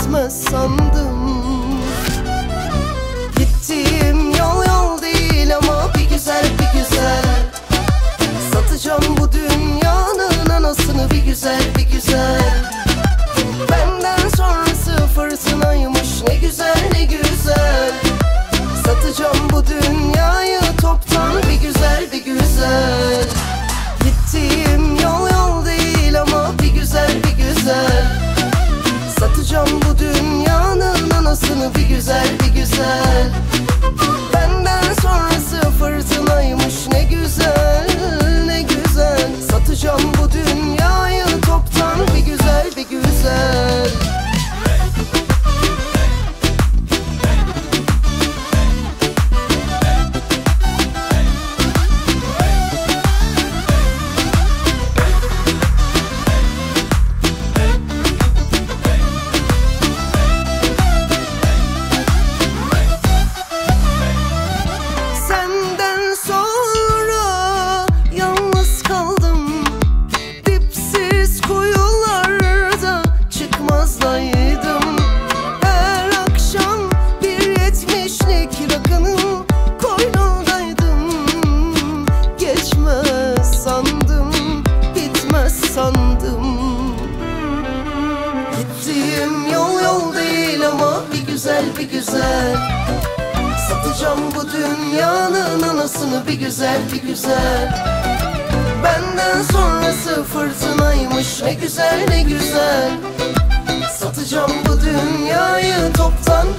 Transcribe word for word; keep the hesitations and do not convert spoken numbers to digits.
bitmez sandım. Gittiğim yol yol değil ama bir güzel bir güzel. Satacağım bu dünyanın anasını bir güzel bir güzel. Benden sonrası fırtınaymış, ne güzel ne güzel. Satacağım bu dünyayı toptan bir güzel bir güzel. Gittiğim yol yol değil ama bir güzel bir güzel. Satacağım bu dünyanın anasını bir güzel bir güzel. Benden sonrası fırtınaymış, ne güzel ne güzel. Satacağım bu dünyayı toptan bir güzel bir güzel. Gittiğim yol yol değil ama bir güzel bir güzel. Satacağım bu dünyanın anasını bir güzel bir güzel. Benden sonrası fırtınaymış, ne güzel ne güzel. Satacağım bu dünyayı toptan